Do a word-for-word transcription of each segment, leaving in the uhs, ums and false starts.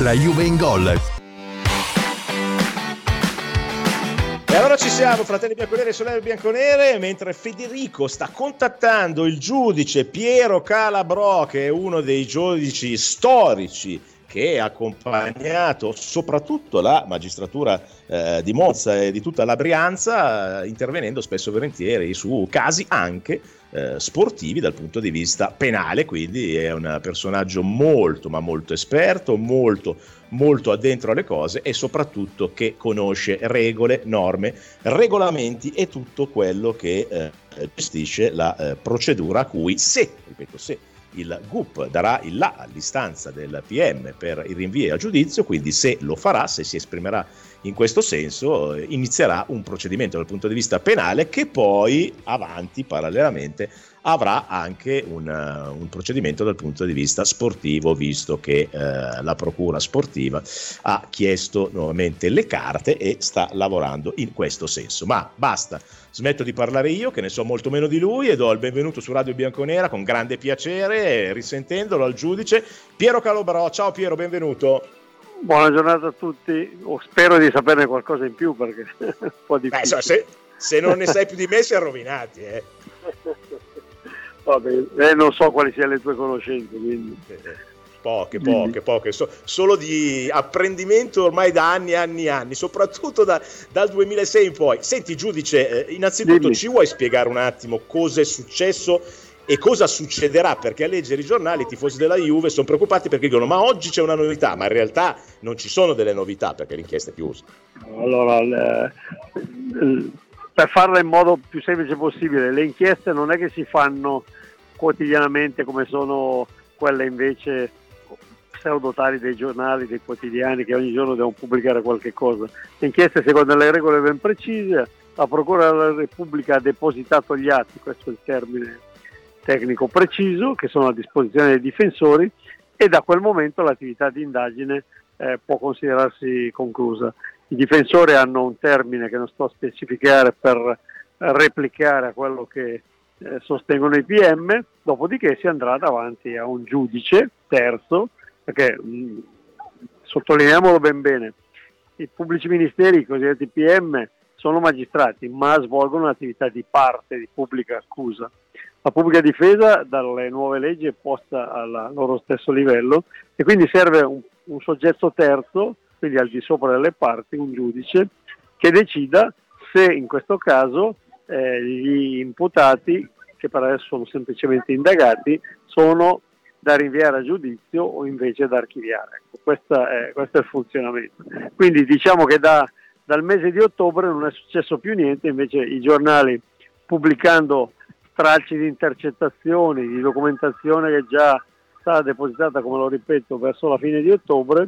La Juve in gol. E allora ci siamo, fratelli bianconeri e sorelle bianconere, mentre Federico sta contattando il giudice Piero Calabrò, che è uno dei giudici storici che ha accompagnato soprattutto la magistratura eh, di Monza e di tutta la Brianza, eh, intervenendo spesso e volentieri su casi anche eh, sportivi dal punto di vista penale, quindi è un personaggio molto ma molto esperto, molto molto addentro alle cose e soprattutto che conosce regole, norme, regolamenti e tutto quello che eh, gestisce la eh, procedura a cui, se, ripeto, se il G U P darà il là all'istanza del P M per il rinvio a giudizio, quindi se lo farà, se si esprimerà in questo senso, inizierà un procedimento dal punto di vista penale che poi avanti parallelamente avrà anche un, uh, un procedimento dal punto di vista sportivo, visto che uh, la procura sportiva ha chiesto nuovamente le carte e sta lavorando in questo senso. Ma basta, smetto di parlare io, che ne so molto meno di lui, e do il benvenuto su Radio Bianconera con grande piacere, risentendolo, al giudice Piero Calabrò. Ciao Piero, benvenuto. Buona giornata a tutti, oh, spero di saperne qualcosa in più perché è un po' difficile. Beh, se, se non ne sai più di me si è rovinati, eh. Vabbè, eh, non so quali siano le tue conoscenze, quindi. Poche, poche, poche, so, solo di apprendimento ormai da anni e anni e anni, soprattutto da, dal duemilasei in poi. Senti giudice, eh, innanzitutto Dimmi. Ci vuoi spiegare un attimo cosa è successo e cosa succederà? Perché a leggere i giornali i tifosi della Juve sono preoccupati perché dicono ma oggi c'è una novità, ma in realtà non ci sono delle novità perché l'inchiesta è chiusa. Allora, le, le, per farla in modo più semplice possibile, le inchieste non è che si fanno quotidianamente come sono quelle invece pseudotali dei giornali, dei quotidiani che ogni giorno devono pubblicare qualche cosa. Le inchieste secondo le regole ben precise, la Procura della Repubblica ha depositato gli atti, questo è il termine tecnico preciso, che sono a disposizione dei difensori, e da quel momento l'attività di indagine eh, può considerarsi conclusa. I difensori hanno un termine che non sto a specificare per replicare a quello che eh, sostengono i P M, dopodiché si andrà davanti a un giudice terzo, perché mh, sottolineiamolo ben bene, i pubblici ministeri, i cosiddetti P M, sono magistrati ma svolgono un'attività di parte, di pubblica accusa. La pubblica difesa dalle nuove leggi è posta al loro stesso livello e quindi serve un, un soggetto terzo, quindi al di sopra delle parti, un giudice, che decida se in questo caso eh, gli imputati, che per adesso sono semplicemente indagati, sono da rinviare a giudizio o invece da archiviare. Ecco, questa è, questo è il funzionamento. Quindi diciamo che da, dal mese di ottobre non è successo più niente, invece i giornali, pubblicando stralci di intercettazioni, di documentazione che già stata depositata, come lo ripeto, verso la fine di ottobre,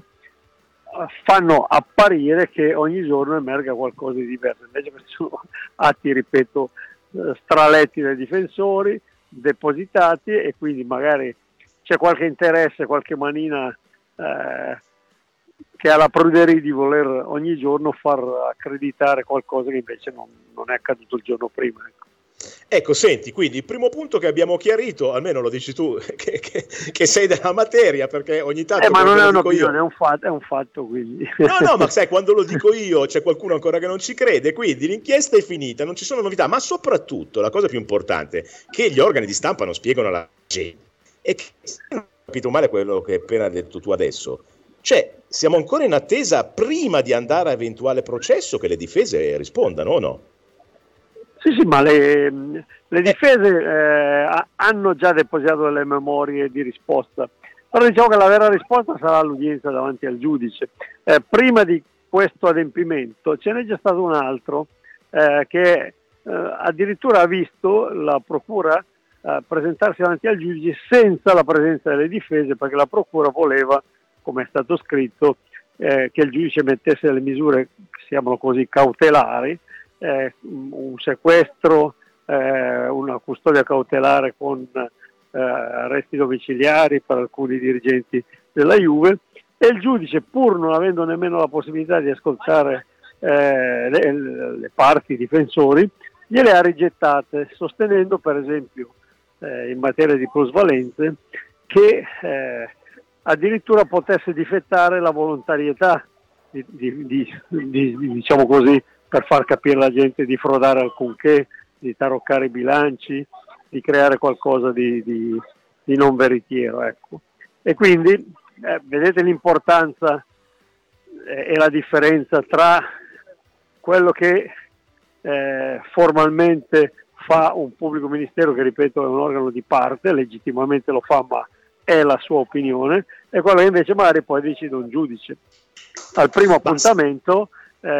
fanno apparire che ogni giorno emerga qualcosa di diverso. Invece questi sono atti, ripeto, straletti dai difensori, depositati, e quindi magari c'è qualche interesse, qualche manina eh, che ha la pruderia di voler ogni giorno far accreditare qualcosa che invece non, non è accaduto il giorno prima. Ecco. Ecco, senti, quindi il primo punto che abbiamo chiarito, almeno lo dici tu, che, che, che sei della materia, perché ogni tanto... Eh, ma non è un'opinione, io... è un fatto, è un fatto, quindi... No, no, ma sai, quando lo dico io c'è qualcuno ancora che non ci crede, quindi l'inchiesta è finita, non ci sono novità, ma soprattutto, la cosa più importante, che gli organi di stampa non spiegano alla gente, è che, se non ho capito male quello che hai appena detto tu adesso, cioè, siamo ancora in attesa, prima di andare a eventuale processo, che le difese rispondano, o no? Sì, sì, ma le, le difese eh, hanno già depositato delle memorie di risposta. Però diciamo che la vera risposta sarà l'udienza davanti al giudice. Eh, prima di questo adempimento ce n'è già stato un altro eh, che eh, addirittura ha visto la procura eh, presentarsi davanti al giudice senza la presenza delle difese, perché la procura voleva, come è stato scritto, eh, che il giudice mettesse delle misure, chiamano così, cautelari, Eh, un sequestro, eh, una custodia cautelare con eh, arresti domiciliari per alcuni dirigenti della Juve, e il giudice, pur non avendo nemmeno la possibilità di ascoltare eh, le, le parti, i difensori, gliele ha rigettate, sostenendo per esempio eh, in materia di plusvalenze che eh, addirittura potesse difettare la volontarietà di, di, di, di, diciamo così, per far capire alla gente di frodare alcunché, di taroccare i bilanci, di creare qualcosa di, di, di non veritiero, ecco. E quindi eh, vedete l'importanza eh, e la differenza tra quello che eh, formalmente fa un pubblico ministero, che ripeto è un organo di parte, legittimamente lo fa ma è la sua opinione, e quello che invece magari poi decide un giudice. Al primo appuntamento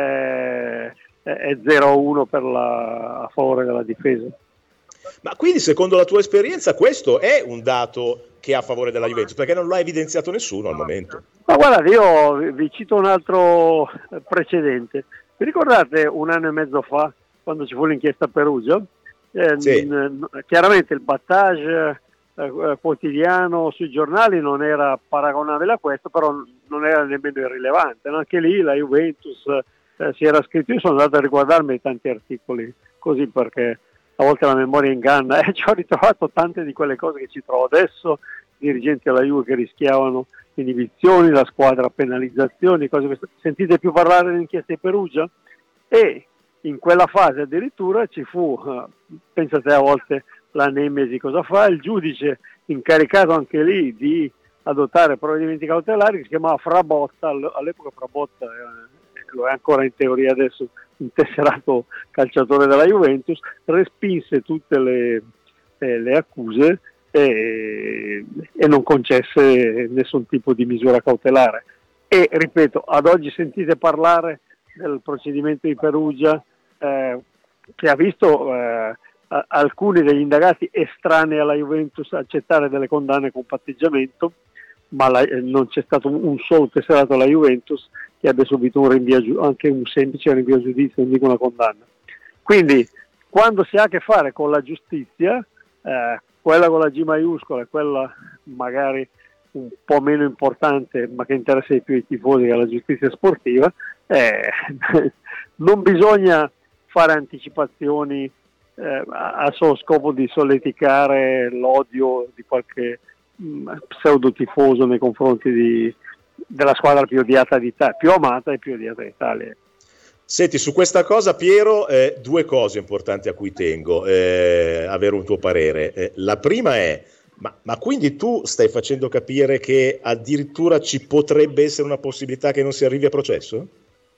eh, è zero a uno per la, a favore della difesa. Ma quindi secondo la tua esperienza questo è un dato che è a favore della Juventus, perché non l'ha evidenziato nessuno al momento? Ma guarda, io vi cito un altro precedente. Vi ricordate un anno e mezzo fa, quando ci fu l'inchiesta a Perugia? Eh, sì. n- chiaramente il battage eh, quotidiano sui giornali non era paragonabile a questo, però non era nemmeno irrilevante. Anche lì la Juventus eh, si era scritto, io sono andato a riguardarmi tanti articoli così, perché a volte la memoria inganna, e ci ho ritrovato tante di quelle cose che ci trovo adesso, dirigenti della Juve che rischiavano inibizioni, la squadra penalizzazioni, cose queste. Sentite più parlare dell'inchiesta di Perugia? E in quella fase addirittura ci fu, uh, pensate a volte la Nemesi cosa fa, il giudice incaricato anche lì di adottare provvedimenti cautelari, che si chiamava Frabotta, all'epoca Frabotta eh, lo è ancora in teoria adesso, un tesserato calciatore della Juventus, respinse tutte le, eh, le accuse e, e non concesse nessun tipo di misura cautelare. E ripeto, ad oggi sentite parlare del procedimento di Perugia eh, che ha visto eh, alcuni degli indagati estranei alla Juventus accettare delle condanne con patteggiamento, ma la, eh, non c'è stato un, un solo tesserato alla Juventus che abbia subito un rinvio, anche un semplice rinvio a giudizio, non dico una condanna. Quindi quando si ha a che fare con la giustizia, eh, quella con la G maiuscola e quella magari un po' meno importante ma che interessa di più i tifosi, che è la giustizia sportiva, eh, non bisogna fare anticipazioni eh, a solo scopo di solleticare l'odio di qualche mh, pseudo tifoso nei confronti di, della squadra più odiata d'Italia, più amata e più odiata d'Italia. Senti, su questa cosa Piero, eh, due cose importanti a cui tengo eh, avere un tuo parere. Eh, la prima è, ma, ma quindi tu stai facendo capire che addirittura ci potrebbe essere una possibilità che non si arrivi a processo?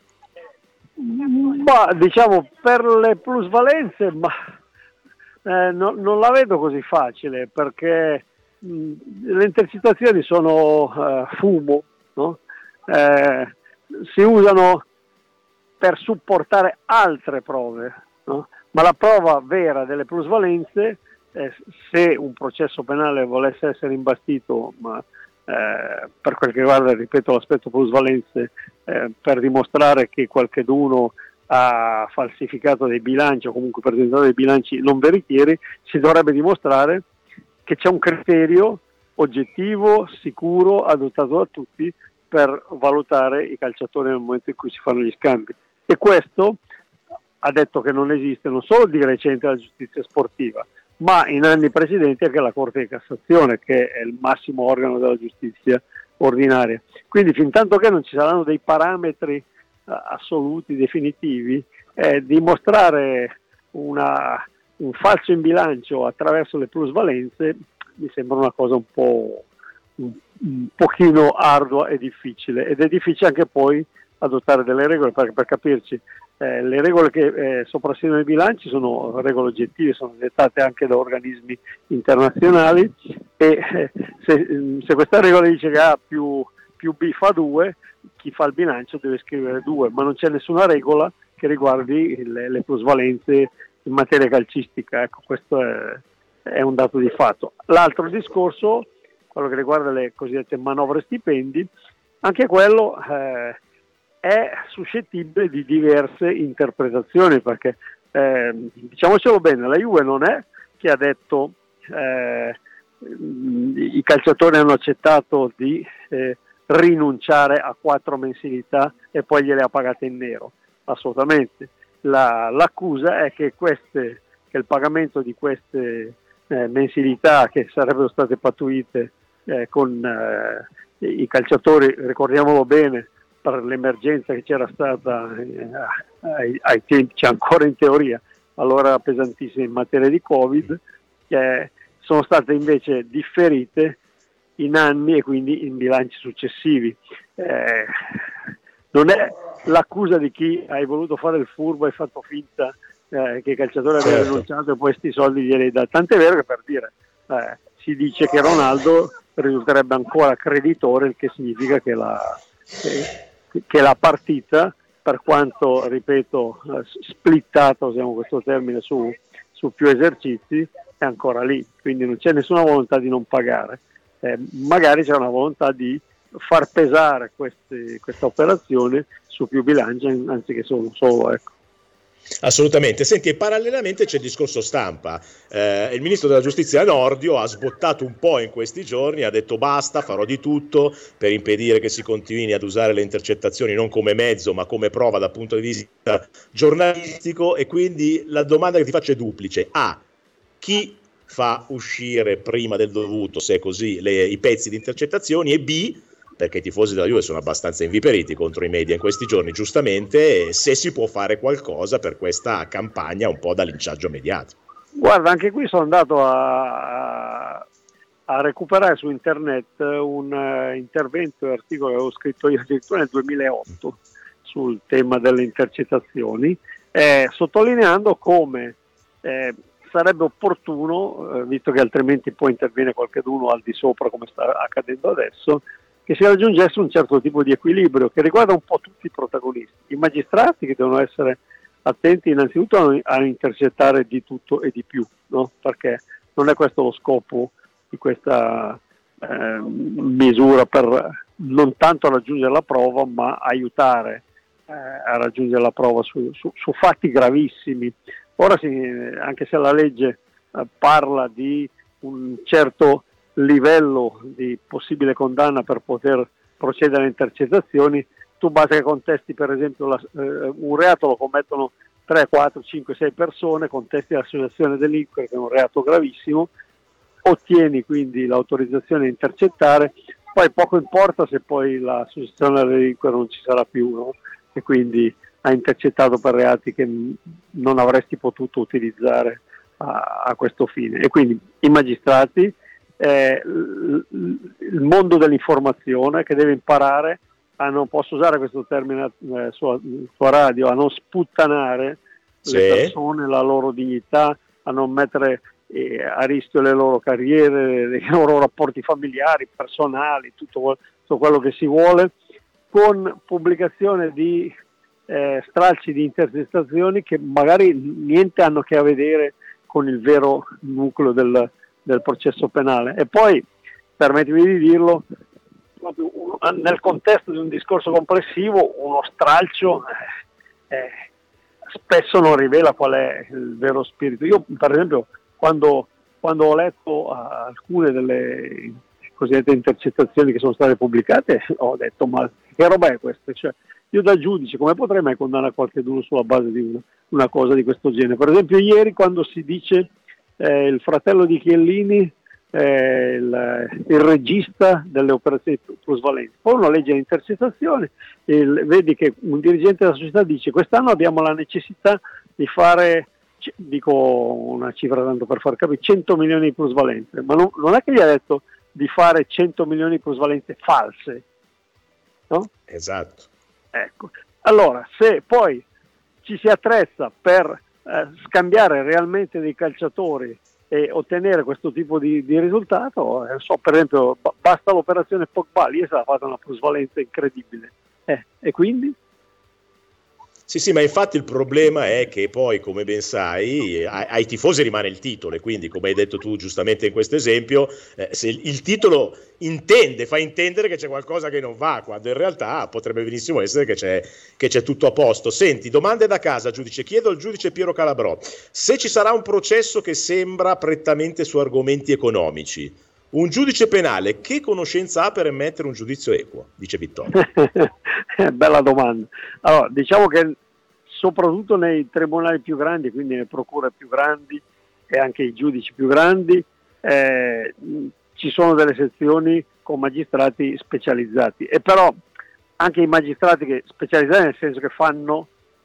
Ma diciamo per le plusvalenze, ma eh, no, non la vedo così facile, perché mh, le intercettazioni sono uh, fumo, no? Eh, si usano per supportare altre prove, no? Ma la prova vera delle plusvalenze, eh, se un processo penale volesse essere imbastito, ma eh, per quel che riguarda, ripeto, l'aspetto plusvalenze, eh, per dimostrare che qualcheduno ha falsificato dei bilanci o comunque presentato dei bilanci non veritieri, si dovrebbe dimostrare che c'è un criterio oggettivo, sicuro, adottato da tutti per valutare i calciatori nel momento in cui si fanno gli scambi. E questo ha detto che non esiste non solo di recente la giustizia sportiva, ma in anni precedenti anche la Corte di Cassazione, che è il massimo organo della giustizia ordinaria. Quindi fin tanto che non ci saranno dei parametri eh, assoluti, definitivi, eh, dimostrare una, un falso in bilancio attraverso le plusvalenze mi sembra una cosa un po' un, un pochino ardua e difficile, ed è difficile anche poi adottare delle regole, perché per capirci eh, le regole che eh, soprassiedono i bilanci sono regole oggettive, sono dettate anche da organismi internazionali, e eh, se, se questa regola dice che A più, più B fa due, chi fa il bilancio deve scrivere due, ma non c'è nessuna regola che riguardi le, le plusvalenze in materia calcistica. Ecco, questo è, è un dato di fatto. L'altro discorso, quello che riguarda le cosiddette manovre stipendi, anche quello eh, è suscettibile di diverse interpretazioni, perché eh, diciamocelo bene, la Juve non è che ha detto eh, i calciatori hanno accettato di eh, rinunciare a quattro mensilità e poi gliele ha pagate in nero, assolutamente. La, l'accusa è che, queste, che il pagamento di queste eh, mensilità, che sarebbero state pattuite eh, con eh, i calciatori, ricordiamolo bene, per l'emergenza che c'era stata eh, ai, ai tempi, c'è ancora in teoria, allora era pesantissima in materia di Covid, eh, sono state invece differite in anni e quindi in bilanci successivi. Eh, non è l'accusa di chi hai voluto fare il furbo e hai fatto finta eh, che i calciatori avevano certo. rinunciato e poi questi soldi glieli hai dati. Tant'è vero che, per dire, eh, si dice che Ronaldo risulterebbe ancora creditore, il che significa che la, che, che la partita, per quanto, ripeto, splittata, usiamo questo termine, su, su più esercizi, è ancora lì, quindi non c'è nessuna volontà di non pagare. Eh, magari c'è una volontà di far pesare questi, questa operazione su più bilanci anziché solo, solo ecco. Assolutamente. Senti, e parallelamente c'è il discorso stampa. Eh, il ministro della giustizia Nordio ha sbottato un po' in questi giorni, ha detto basta, farò di tutto per impedire che si continui ad usare le intercettazioni non come mezzo ma come prova dal punto di vista giornalistico, e quindi la domanda che ti faccio è duplice. A, chi fa uscire prima del dovuto, se è così, le, i pezzi di intercettazioni, e B, perché i tifosi della Juve sono abbastanza inviperiti contro i media in questi giorni, giustamente, se si può fare qualcosa per questa campagna un po' da linciaggio mediatico. Guarda, anche qui sono andato a, a recuperare su internet un uh, intervento e articolo che avevo scritto io addirittura nel duemilaotto sul tema delle intercettazioni, eh, sottolineando come eh, sarebbe opportuno, eh, visto che altrimenti poi interviene qualcheduno al di sopra come sta accadendo adesso, che si raggiungesse un certo tipo di equilibrio che riguarda un po' tutti i protagonisti, i magistrati, che devono essere attenti innanzitutto a, a intercettare di tutto e di più, no? Perché non è questo lo scopo di questa eh, misura, per non tanto raggiungere la prova ma aiutare eh, a raggiungere la prova su, su, su fatti gravissimi. Ora sì, anche se la legge eh, parla di un certo livello di possibile condanna per poter procedere alle intercettazioni, tu basta che contesti, per esempio, la, eh, un reato lo commettono tre, quattro, cinque, sei persone, contesti l'associazione a delinquere, che è un reato gravissimo, ottieni quindi l'autorizzazione a intercettare, poi poco importa se poi l'associazione a delinquere non ci sarà più, no? E quindi ha intercettato per reati che non avresti potuto utilizzare a, a questo fine. E quindi i magistrati, Eh, il mondo dell'informazione, che deve imparare a, non posso usare questo termine eh, sulla, sulla radio, a non sputtanare sì. le persone, la loro dignità, a non mettere eh, a rischio le loro carriere, i loro rapporti familiari, personali, tutto, tutto quello che si vuole, con pubblicazione di eh, stralci di intercettazioni che magari niente hanno che a vedere con il vero nucleo del del processo penale. E poi, permettimi di dirlo, proprio nel contesto di un discorso complessivo, uno stralcio eh, eh, spesso non rivela qual è il vero spirito. Io, per esempio, quando, quando ho letto uh, alcune delle cosiddette intercettazioni che sono state pubblicate, ho detto, ma che roba è questa? Cioè, io da giudice come potrei mai condannare qualcuno sulla base di una, una cosa di questo genere? Per esempio ieri, quando si dice Eh, il fratello di Chiellini, eh, il, il regista delle operazioni plusvalenti, poi uno legge le intercettazioni e vedi che un dirigente della società dice: quest'anno abbiamo la necessità di fare, dico una cifra tanto per far capire, cento milioni di plusvalenze, ma non, non è che gli ha detto di fare cento milioni di plusvalenze false, no? Esatto. Ecco, allora se poi ci si attrezza per Eh, scambiare realmente dei calciatori e ottenere questo tipo di, di risultato, eh, so, per esempio b- basta l'operazione Pogba, lì è stata fatta una plusvalenza incredibile, eh, e quindi? Sì, sì, ma infatti il problema è che poi, come ben sai, ai, ai tifosi rimane il titolo, e quindi, come hai detto tu giustamente in questo esempio, eh, se il, il titolo intende, fa intendere che c'è qualcosa che non va, quando in realtà potrebbe benissimo essere che c'è, che c'è tutto a posto. Senti, domande da casa, giudice. Chiedo al giudice Piero Calabrò, se ci sarà un processo che sembra prettamente su argomenti economici, un giudice penale che conoscenza ha per emettere un giudizio equo? Dice Vittorio. Bella domanda. Allora, diciamo che soprattutto nei tribunali più grandi, quindi nelle procure più grandi e anche i giudici più grandi, eh, ci sono delle sezioni con magistrati specializzati, e però anche i magistrati che specializzati nel senso che fanno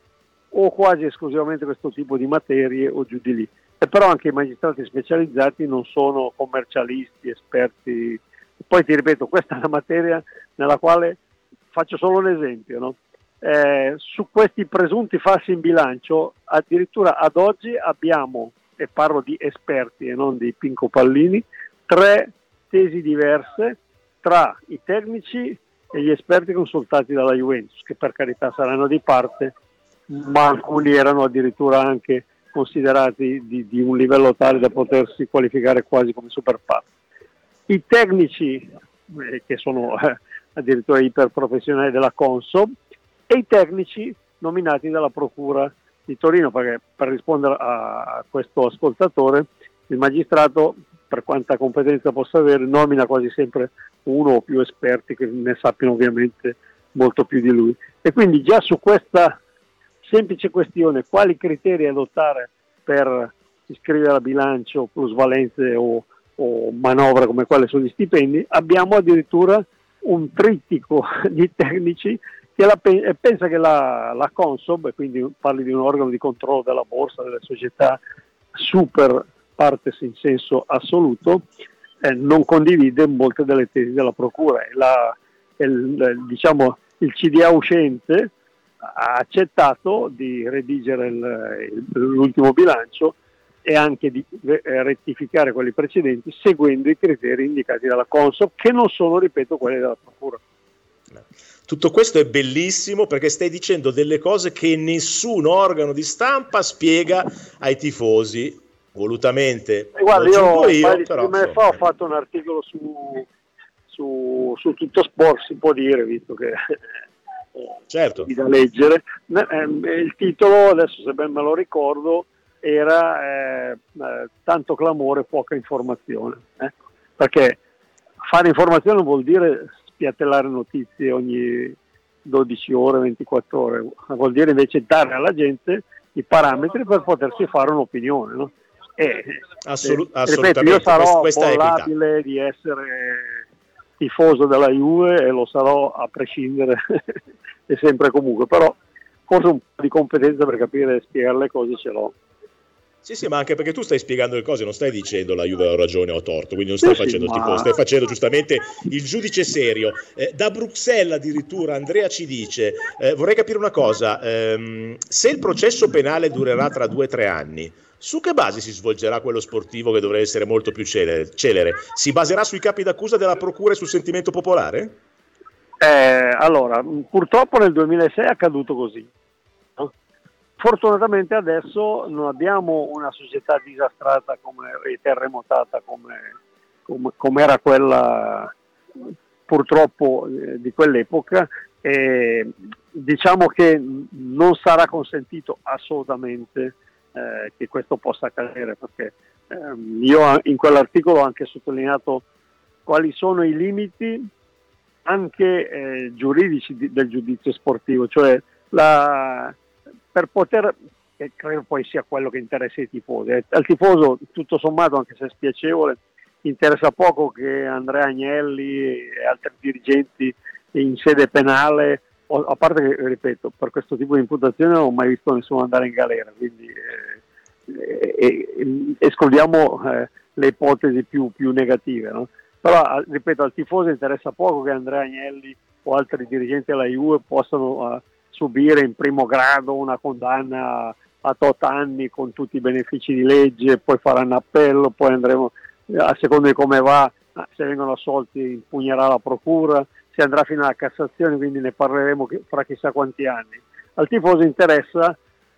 o quasi esclusivamente questo tipo di materie o giù di lì, e però anche i magistrati specializzati non sono commercialisti, esperti. Poi ti ripeto, questa è una materia nella quale, faccio solo un esempio, no? Eh, su questi presunti falsi in bilancio, addirittura ad oggi abbiamo, e parlo di esperti e non di Pinco Pallini, tre tesi diverse tra i tecnici e gli esperti consultati dalla Juventus, che per carità saranno di parte, ma alcuni erano addirittura anche considerati di, di un livello tale da potersi qualificare quasi come super parti. I tecnici, eh, che sono eh, addirittura iperprofessionali della Consob, e i tecnici nominati dalla Procura di Torino, perché per rispondere a questo ascoltatore, il magistrato, per quanta competenza possa avere, nomina quasi sempre uno o più esperti che ne sappiano ovviamente molto più di lui. E quindi già su questa semplice questione, quali criteri adottare per iscrivere a bilancio plusvalenze o, o manovre come quelle sugli stipendi, abbiamo addirittura un trittico di tecnici che la, pensa che la, la Consob, quindi parli di un organo di controllo della borsa, delle società super partes in senso assoluto, eh, non condivide molte delle tesi della Procura. E la, il, diciamo, il C D A uscente ha accettato di redigere il, il, l'ultimo bilancio e anche di rettificare quelli precedenti seguendo i criteri indicati dalla Consob, che non sono, ripeto, quelli della Procura. Tutto questo è bellissimo perché stai dicendo delle cose che nessun organo di stampa spiega ai tifosi, volutamente. E guarda, io, io un però, paio di fa ho fatto un articolo su, su, su Tutto Sport, si può dire, visto che certo. è da leggere. Il titolo, adesso se ben me lo ricordo, era eh, tanto clamore, poca informazione, eh? Perché fare informazione vuol dire spiattellare notizie ogni dodici ore, ventiquattro ore, vuol dire invece dare alla gente i parametri per potersi fare un'opinione, no? E, Assolut- eh, ripeto, io sarò bollabile di essere tifoso della Juve e lo sarò a prescindere e sempre e comunque, però forse un po' di competenza per capire e spiegare le cose ce l'ho. Sì, sì, ma anche perché tu stai spiegando le cose, non stai dicendo la Juve ha ragione o torto, quindi non stai sì, facendo sì, tipo, ma... stai facendo giustamente il giudice serio. Eh, da Bruxelles addirittura Andrea ci dice, eh, vorrei capire una cosa, ehm, se il processo penale durerà tra due o tre anni, su che base si svolgerà quello sportivo che dovrebbe essere molto più celere? celere? Si baserà sui capi d'accusa della procura e sul sentimento popolare? Eh, allora, purtroppo nel duemilasei è accaduto così. Fortunatamente adesso non abbiamo una società disastrata come, e terremotata come, come, come era quella purtroppo eh, di quell'epoca, e diciamo che non sarà consentito assolutamente eh, che questo possa accadere, perché eh, io in quell'articolo ho anche sottolineato quali sono i limiti anche eh, giuridici di, del giudizio sportivo, cioè la per poter, che credo poi sia quello che interessa i tifosi. Al tifoso, tutto sommato, anche se è spiacevole, interessa poco che Andrea Agnelli e altri dirigenti in sede penale, a parte che, ripeto, per questo tipo di imputazione non ho mai visto nessuno andare in galera, quindi eh, eh, escludiamo eh, le ipotesi più, più negative, no? Però, ripeto, al tifoso interessa poco che Andrea Agnelli o altri dirigenti della Juve possano... Uh, subire in primo grado una condanna a tot anni con tutti i benefici di legge, poi faranno appello, poi andremo, a seconda di come va, se vengono assolti impugnerà la procura, si andrà fino alla Cassazione, quindi ne parleremo fra chissà quanti anni. Al tifoso interessa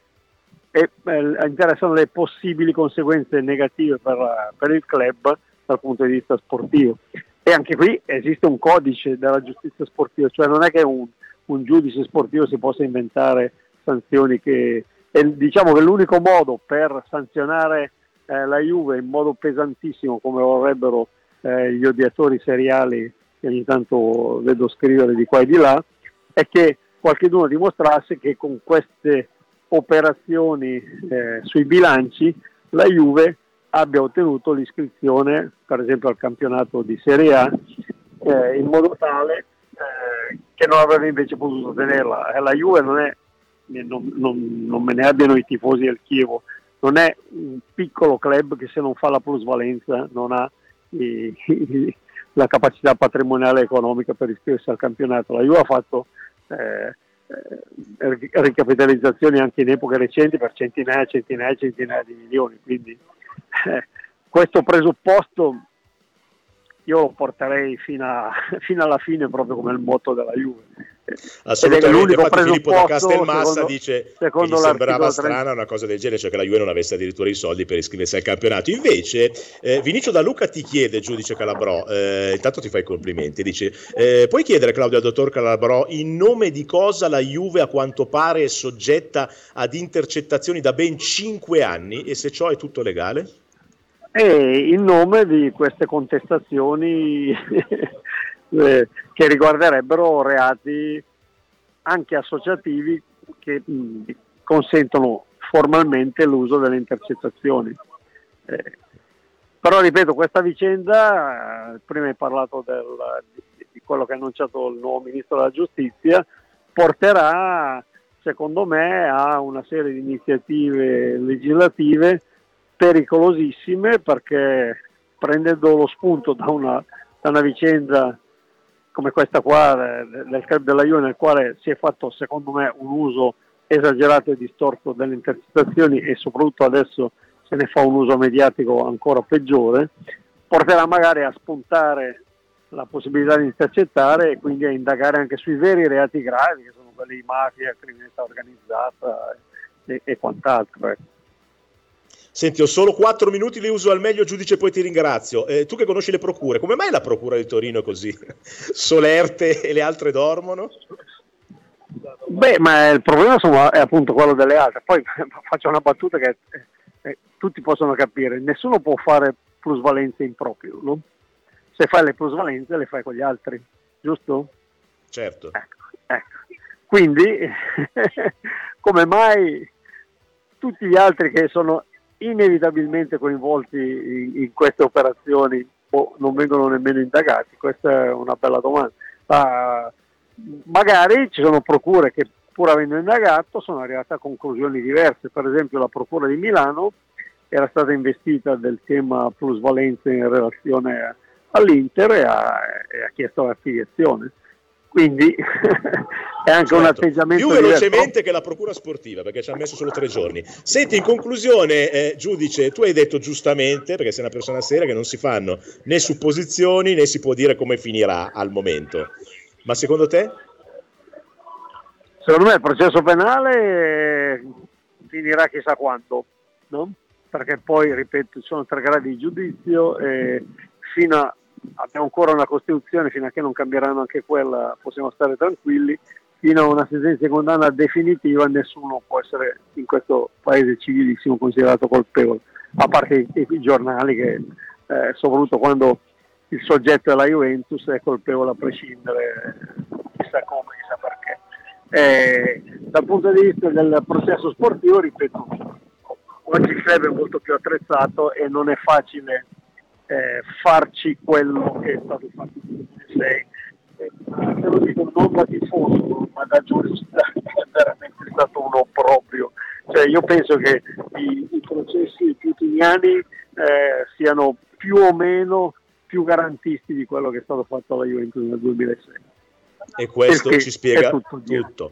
e eh, interessano le possibili conseguenze negative per, per il club dal punto di vista sportivo, e anche qui esiste un codice della giustizia sportiva, cioè non è che un un giudice sportivo si possa inventare sanzioni che, e diciamo che l'unico modo per sanzionare eh, la Juve in modo pesantissimo, come vorrebbero eh, gli odiatori seriali che ogni tanto vedo scrivere di qua e di là, è che qualcuno dimostrasse che con queste operazioni eh, sui bilanci la Juve abbia ottenuto l'iscrizione per esempio al campionato di Serie A eh, in modo tale eh, che non avrebbe invece potuto tenerla. Eh, la Juve non è, non, non, non me ne abbiano i tifosi del Chievo, non è un piccolo club che se non fa la plusvalenza non ha i, i, la capacità patrimoniale e economica per iscriversi al campionato. La Juve ha fatto eh, eh, ricapitalizzazioni anche in epoche recenti per centinaia e centinaia e centinaia di milioni, quindi eh, questo presupposto io lo porterei fino, a, fino alla fine, proprio come il motto della Juve. Assolutamente, infatti Filippo da Castelmassa secondo, dice secondo che gli sembrava trenta strana una cosa del genere, cioè che la Juve non avesse addirittura i soldi per iscriversi al campionato. Invece eh, Vinicio Da Luca ti chiede, giudice Calabrò, eh, intanto ti fai i complimenti, dice eh, puoi chiedere, Claudio, al dottor Calabrò in nome di cosa la Juve a quanto pare è soggetta ad intercettazioni da ben cinque anni e se ciò è tutto legale? E in nome di queste contestazioni eh, che riguarderebbero reati anche associativi che mh, consentono formalmente l'uso delle intercettazioni. Eh, però ripeto, questa vicenda, eh, prima hai parlato del, di, di quello che ha annunciato il nuovo ministro della giustizia, porterà secondo me a una serie di iniziative legislative pericolosissime, perché prendendo lo spunto da una, da una vicenda come questa qua del club della Juve, nel quale si è fatto secondo me un uso esagerato e distorto delle intercettazioni e soprattutto adesso se ne fa un uso mediatico ancora peggiore, porterà magari a spuntare la possibilità di intercettare e quindi a indagare anche sui veri reati gravi, che sono quelli di mafia, criminalità organizzata e, e quant'altro. Senti, ho solo quattro minuti, li uso al meglio, giudice, poi ti ringrazio. Eh, tu che conosci le procure, come mai la procura di Torino è così solerte e le altre dormono? Beh, ma il problema insomma, è appunto quello delle altre. Poi faccio una battuta che eh, tutti possono capire. Nessuno può fare plusvalenze in proprio, no? Se fai le plusvalenze le fai con gli altri, giusto? Certo. Ecco, ecco. Quindi, come mai tutti gli altri che sono inevitabilmente coinvolti in, in queste operazioni boh, non vengono nemmeno indagati? Questa è una bella domanda. Uh, magari ci sono procure che pur avendo indagato sono arrivate a conclusioni diverse. Per esempio la procura di Milano era stata investita del tema plusvalenze in relazione all'Inter e ha, e ha chiesto l'archiviazione. Quindi è anche certo. un atteggiamento più velocemente diverso. Che la procura sportiva, perché ci ha messo solo tre giorni. Senti, in conclusione, eh, giudice, tu hai detto giustamente, perché sei una persona seria, che non si fanno né supposizioni né si può dire come finirà al momento. Ma secondo te? Secondo me il processo penale finirà chissà quando, no? Perché poi, ripeto, ci sono tre gradi di giudizio e fino a abbiamo ancora una Costituzione, fino a che non cambieranno anche quella possiamo stare tranquilli. Fino a una sentenza di condanna definitiva nessuno può essere in questo paese civilissimo considerato colpevole, a parte i, i giornali che eh, soprattutto quando il soggetto è la Juventus è colpevole a prescindere, chissà come, chissà perché. Eh, dal punto di vista del processo sportivo, ripeto, oggi il club è molto più attrezzato e non è facile Eh, farci quello che è stato fatto nel duemilasei. Eh, te lo dico non da tifoso ma da giurista, è veramente stato un obbrobrio. Cioè, io penso che i, i processi tutiniani eh, siano più o meno più garantisti di quello che è stato fatto alla Juventus nel duemilasei. E questo Perché ci spiega tutto, tutto.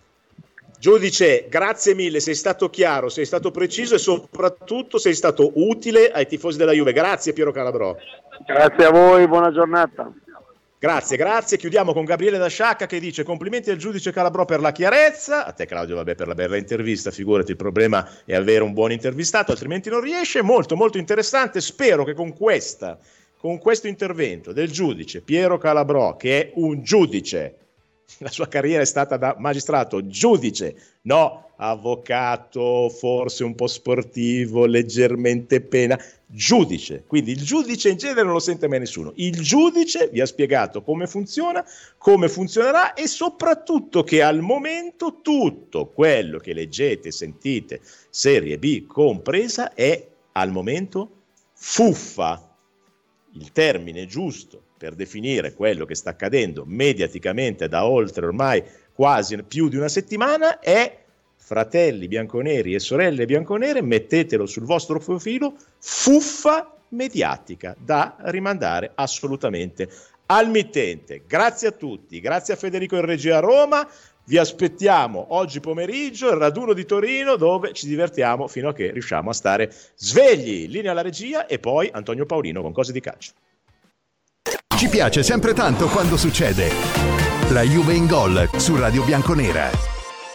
Giudice, grazie mille, sei stato chiaro, sei stato preciso e soprattutto sei stato utile ai tifosi della Juve. Grazie Piero Calabrò. Grazie a voi, buona giornata. Grazie, grazie. Chiudiamo con Gabriele Da Sciacca che dice complimenti al giudice Calabrò per la chiarezza. A te Claudio, vabbè, per la bella intervista, figurati, il problema è avere un buon intervistato, altrimenti non riesce. Molto, molto interessante. Spero che con questa, con questo intervento del giudice Piero Calabrò, che è un giudice, la sua carriera è stata da magistrato, giudice, no avvocato, forse un po' sportivo, leggermente pena, giudice. Quindi il giudice in genere non lo sente mai nessuno. Il giudice vi ha spiegato come funziona, come funzionerà e soprattutto che al momento tutto quello che leggete, sentite, Serie B compresa, è al momento fuffa. Il termine giusto per definire quello che sta accadendo mediaticamente da oltre ormai quasi più di una settimana è: fratelli bianconeri e sorelle bianconere, mettetelo sul vostro profilo, fuffa mediatica da rimandare assolutamente al mittente. Grazie a tutti, grazie a Federico in regia a Roma. Vi aspettiamo oggi pomeriggio al raduno di Torino, dove ci divertiamo fino a che riusciamo a stare svegli. Linea alla regia e poi Antonio Paolino con Cose di Calcio. Ci piace sempre tanto quando succede. La Juve in gol su Radio Bianconera.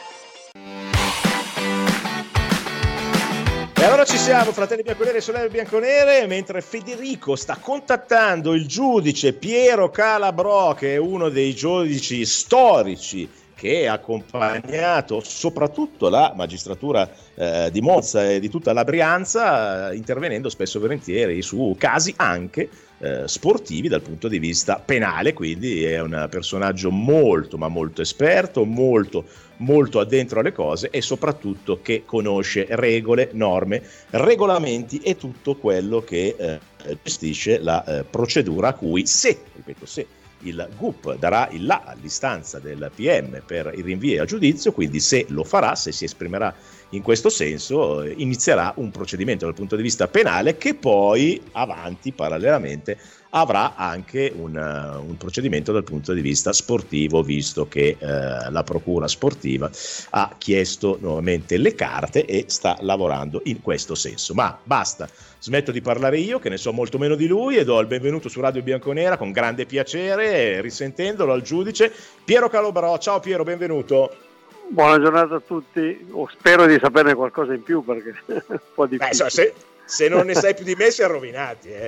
E allora ci siamo, fratelli bianconeri e sorelle bianconere, mentre Federico sta contattando il giudice Piero Calabrò, che è uno dei giudici storici che ha accompagnato soprattutto la magistratura eh, di Monza e di tutta la Brianza, eh, intervenendo spesso e volentieri su casi anche eh, sportivi dal punto di vista penale. Quindi è un personaggio molto ma molto esperto, molto molto addentro alle cose e soprattutto che conosce regole, norme, regolamenti e tutto quello che eh, gestisce la eh, procedura a cui, se, ripeto, se il G U P darà il là all'istanza del P M per il rinvio a giudizio, quindi se lo farà, se si esprimerà in questo senso, inizierà un procedimento dal punto di vista penale che poi avanti parallelamente avrà anche un, uh, un procedimento dal punto di vista sportivo, visto che uh, la procura sportiva ha chiesto nuovamente le carte e sta lavorando in questo senso. Ma basta, smetto di parlare io, che ne so molto meno di lui, e do il benvenuto su Radio Bianconera con grande piacere, risentendolo, al giudice Piero Calabrò. Ciao Piero, benvenuto. Buona giornata a tutti. Oh, spero di saperne qualcosa in più, perché è un po' difficile. Beh, so, se, se non ne sai più di me si è rovinati, eh.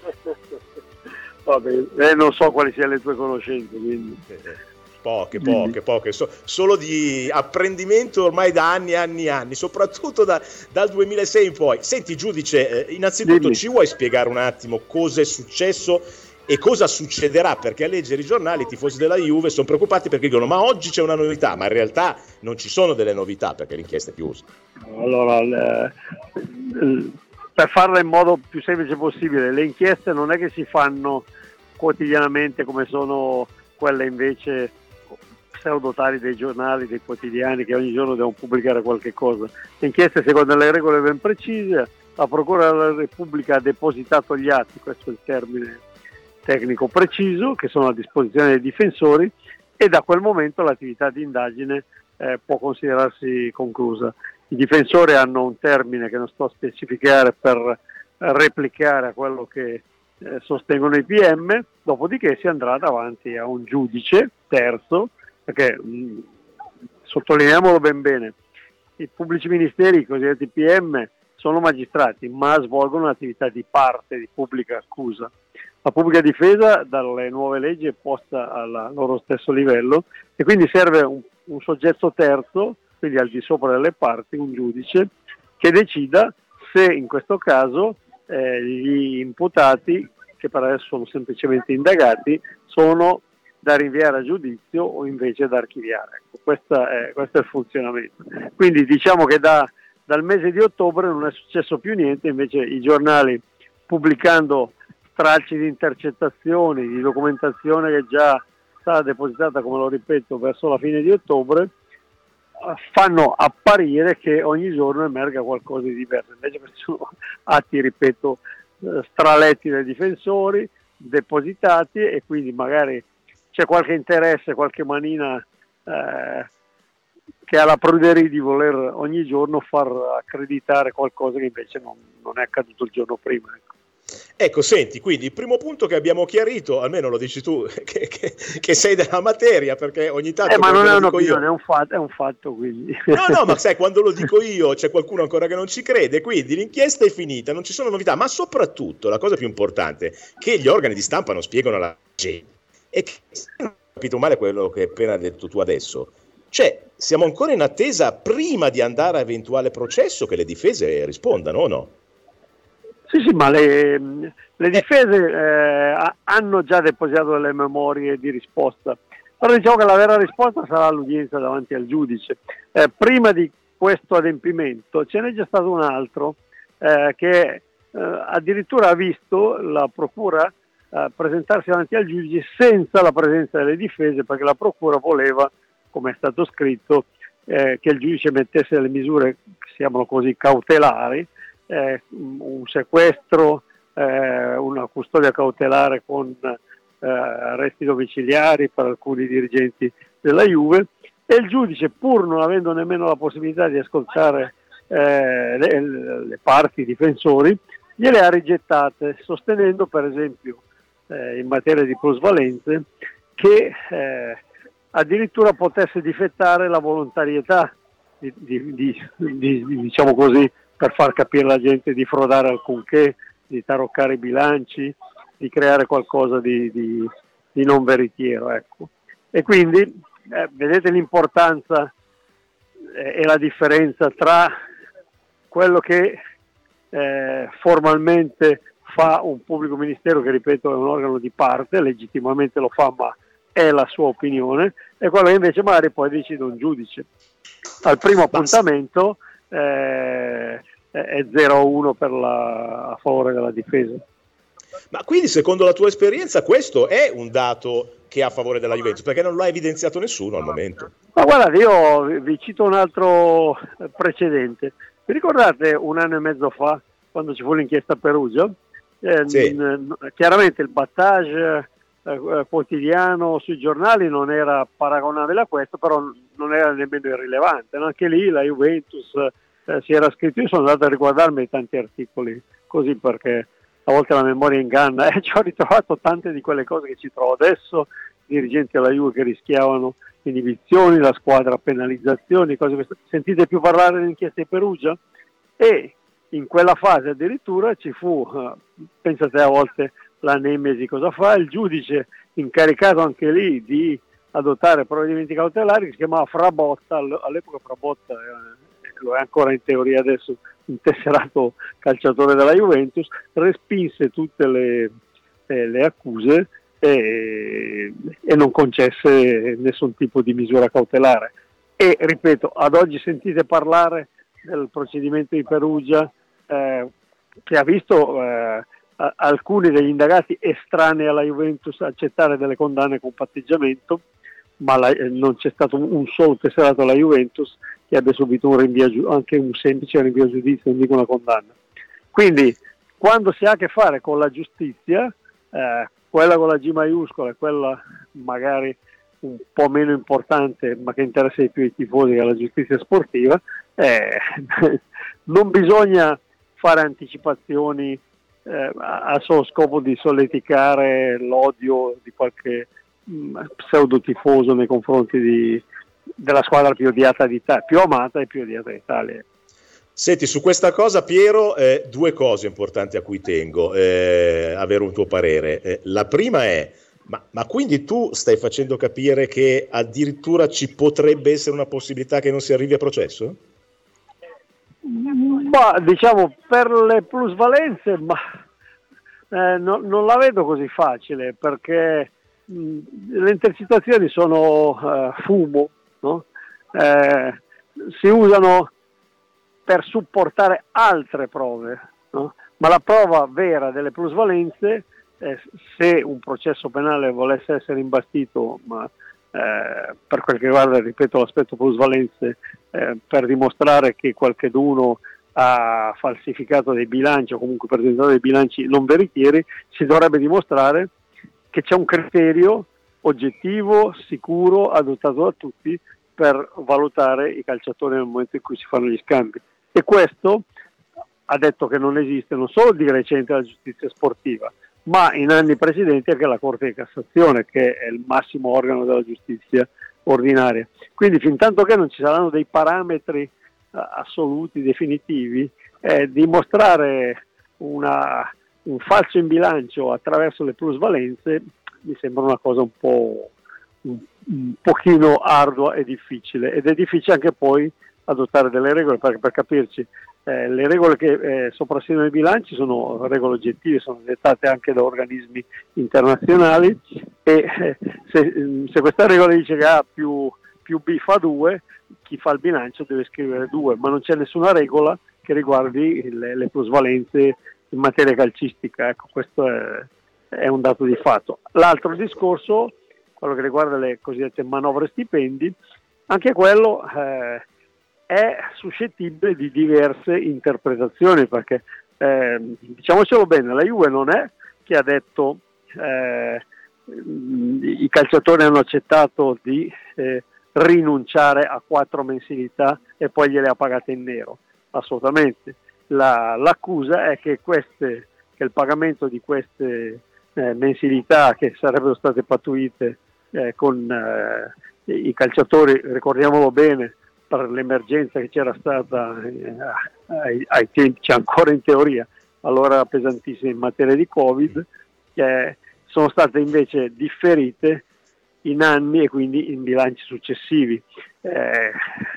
Vabbè, eh, non so quali siano le tue conoscenze, quindi. Poche, poche, poche, so, solo di apprendimento ormai da anni e anni e anni, soprattutto da, dal duemilasei in poi. Senti giudice, eh, innanzitutto Dimmi. Ci vuoi spiegare un attimo cosa è successo e cosa succederà? Perché a leggere i giornali i tifosi della Juve sono preoccupati perché dicono ma oggi c'è una novità, ma in realtà non ci sono delle novità perché l'inchiesta è chiusa. Allora, le, le, per farla in modo più semplice possibile, le inchieste non è che si fanno quotidianamente come sono quelle invece pseudotari dei giornali, dei quotidiani che ogni giorno devono pubblicare qualche cosa. Le inchieste secondo le regole ben precise, la Procura della Repubblica ha depositato gli atti, questo è il termine tecnico preciso, che sono a disposizione dei difensori, e da quel momento l'attività di indagine eh, può considerarsi conclusa. I difensori hanno un termine che non sto a specificare per replicare a quello che eh, sostengono i P M, dopodiché si andrà davanti a un giudice terzo, perché mh, sottolineiamolo ben bene, i pubblici ministeri, i cosiddetti P M, sono magistrati ma svolgono un'attività di parte, di pubblica accusa. La pubblica difesa dalle nuove leggi è posta al loro stesso livello e quindi serve un, un soggetto terzo, quindi al di sopra delle parti, un giudice, che decida se in questo caso eh, gli imputati, che per adesso sono semplicemente indagati, sono da rinviare a giudizio o invece da archiviare. Ecco, questa è, questo è il funzionamento. Quindi diciamo che da, dal mese di ottobre non è successo più niente, invece i giornali, pubblicando stralci di intercettazioni, di documentazione che già stata depositata, come lo ripeto, verso la fine di ottobre, fanno apparire che ogni giorno emerga qualcosa di diverso. Invece questi sono atti, ripeto, straletti dai difensori, depositati, e quindi magari c'è qualche interesse, qualche manina eh, che ha la pruderia di voler ogni giorno far accreditare qualcosa che invece non, non è accaduto il giorno prima. Ecco. Ecco, senti, quindi il primo punto che abbiamo chiarito, almeno lo dici tu, che, che, che sei della materia, perché ogni tanto... Eh, ma non è un'opinione, è un fatto, è un fatto quindi. No, no, ma sai, quando lo dico io c'è qualcuno ancora che non ci crede, quindi l'inchiesta è finita, non ci sono novità, ma soprattutto, la cosa più importante, che gli organi di stampa non spiegano alla gente, è che, se non ho capito male quello che hai appena detto tu adesso, cioè, siamo ancora in attesa, prima di andare a eventuale processo, che le difese rispondano, o no? Sì, sì, ma le, le difese eh, hanno già depositato delle memorie di risposta. Però diciamo che la vera risposta sarà l'udienza davanti al giudice. Eh, prima di questo adempimento ce n'è già stato un altro eh, che eh, addirittura ha visto la procura uh, presentarsi davanti al giudice senza la presenza delle difese, perché la procura voleva, come è stato scritto, eh, che il giudice mettesse delle misure, chiamano così, cautelari, eh, un sequestro, eh, una custodia cautelare con eh, arresti domiciliari per alcuni dirigenti della Juve, e il giudice, pur non avendo nemmeno la possibilità di ascoltare eh, le, le parti, i difensori, gliele ha rigettate, sostenendo per esempio eh, in materia di plusvalenze che eh, addirittura potesse difettare la volontarietà di, di, di, di, diciamo così, per far capire alla gente, di frodare alcunché, di taroccare i bilanci, di creare qualcosa di, di, di non veritiero, ecco. E quindi eh, vedete l'importanza eh, e la differenza tra quello che eh, formalmente fa un pubblico ministero, che ripeto è un organo di parte, legittimamente lo fa, ma è la sua opinione, e quello che invece magari poi decide un giudice. Al primo appuntamento eh, è zero a uno per la, a favore della difesa. Ma quindi secondo la tua esperienza questo è un dato che è a favore della Juventus, perché non l'ha evidenziato nessuno al momento? Ma guarda, io vi cito un altro precedente. Vi ricordate un anno e mezzo fa, quando ci fu l'inchiesta a Perugia? Eh, sì. n- chiaramente il battage eh, quotidiano sui giornali non era paragonabile a questo, però non era nemmeno irrilevante. Anche lì la Juventus eh, si era scritto, io sono andato a riguardarmi tanti articoli così, perché a volte la memoria inganna, e ci ho ritrovato tante di quelle cose che ci trovo adesso, dirigenti della Juve che rischiavano inibizioni, la squadra penalizzazioni, cose queste. Sentite più parlare dell'inchiesta di Perugia? E in quella fase addirittura ci fu, uh, pensate a volte la Nemesi cosa fa, il giudice incaricato anche lì di adottare provvedimenti cautelari, che si chiamava Frabotta, all'epoca Frabotta eh, lo è ancora in teoria adesso, un tesserato calciatore della Juventus, respinse tutte le, eh, le accuse e, e non concesse nessun tipo di misura cautelare. E ripeto, ad oggi sentite parlare del procedimento di Perugia eh, che ha visto eh, alcuni degli indagati estranei alla Juventus accettare delle condanne con patteggiamento, ma la, eh, non c'è stato un, un solo tesserato alla Juventus che abbia subito un rinvio, anche un semplice rinvio a giudizio, non dico una condanna. Quindi quando si ha a che fare con la giustizia, eh, quella con la G maiuscola e quella magari un po' meno importante ma che interessa di più i tifosi, che è la giustizia sportiva, eh, non bisogna fare anticipazioni eh, a solo scopo di solleticare l'odio di qualche mh, pseudo tifoso nei confronti di, della squadra più odiata d'Italia, più amata e più odiata d'Italia. Senti, su questa cosa Piero, eh, due cose importanti a cui tengo eh, avere un tuo parere. Eh, la prima è, ma, ma quindi tu stai facendo capire che addirittura ci potrebbe essere una possibilità che non si arrivi a processo? Ma diciamo per le plusvalenze, ma eh, no, non la vedo così facile, perché mh, le intercettazioni sono uh, fumo, no? Eh, si usano per supportare altre prove, no? Ma la prova vera delle plusvalenze, eh, se un processo penale volesse essere imbastito, ma eh, per quel che riguarda, ripeto, l'aspetto plusvalenze, eh, per dimostrare che qualcheduno ha falsificato dei bilanci o comunque presentato dei bilanci non veritieri, si dovrebbe dimostrare che c'è un criterio oggettivo, sicuro, adottato da tutti per valutare i calciatori nel momento in cui si fanno gli scambi. E questo ha detto che non esiste non solo di recente la giustizia sportiva, ma in anni precedenti anche la Corte di Cassazione, che è il massimo organo della giustizia ordinaria. Quindi fin tanto che non ci saranno dei parametri uh, assoluti, definitivi, eh, dimostrare una, un falso in bilancio attraverso le plusvalenze mi sembra una cosa un po' un, un pochino ardua e difficile, ed è difficile anche poi adottare delle regole, perché per capirci eh, le regole che eh, soprassiedono i bilanci sono regole oggettive, sono dettate anche da organismi internazionali, e eh, se, se questa regola dice che A più, più B fa due, chi fa il bilancio deve scrivere due, ma non c'è nessuna regola che riguardi le, le plusvalenze in materia calcistica. Ecco, questo è, è un dato di fatto. L'altro discorso, quello che riguarda le cosiddette manovre stipendi, anche quello eh, è suscettibile di diverse interpretazioni, perché eh, diciamocelo bene, la Juve non è che ha detto eh, i calciatori hanno accettato di eh, rinunciare a quattro mensilità e poi gliele ha pagate in nero, assolutamente. La, l'accusa è che, queste, che il pagamento di queste eh, mensilità che sarebbero state pattuite eh, con eh, i calciatori, ricordiamolo bene, per l'emergenza che c'era stata eh, ai, ai tempi, c'è ancora in teoria, allora pesantissima in materia di Covid, eh, sono state invece differite in anni e quindi in bilanci successivi. Eh,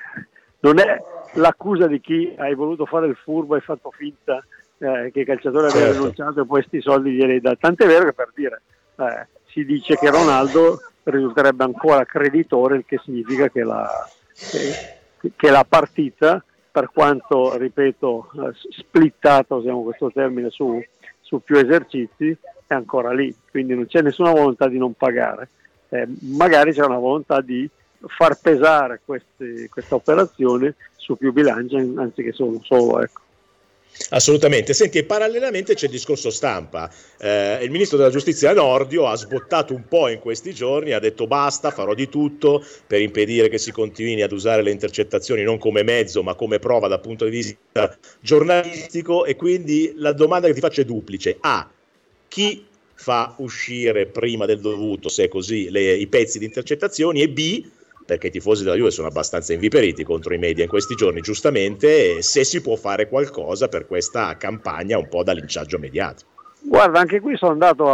non è l'accusa di chi hai voluto fare il furbo e hai fatto finta eh, che i calciatori avevano certo. rinunciato e poi questi soldi glieli hai dati. Tant'è vero che, per dire, eh, si dice che Ronaldo risulterebbe ancora creditore, il che significa che la, che, che la partita, per quanto, ripeto, splittata, usiamo questo termine, su, su più esercizi, è ancora lì, quindi non c'è nessuna volontà di non pagare, eh, magari c'è una volontà di far pesare queste, questa operazione su più bilanci anziché solo, solo ecco. Assolutamente. Senti, e parallelamente c'è il discorso stampa. Eh, il ministro della giustizia Nordio ha sbottato un po' in questi giorni, ha detto basta, farò di tutto per impedire che si continui ad usare le intercettazioni non come mezzo ma come prova dal punto di vista giornalistico, e quindi la domanda che ti faccio è duplice. A, chi fa uscire prima del dovuto, se è così, le, i pezzi di intercettazioni, e B, perché i tifosi della Juve sono abbastanza inviperiti contro i media in questi giorni, giustamente, se si può fare qualcosa per questa campagna un po' da linciaggio mediatico. Guarda, anche qui sono andato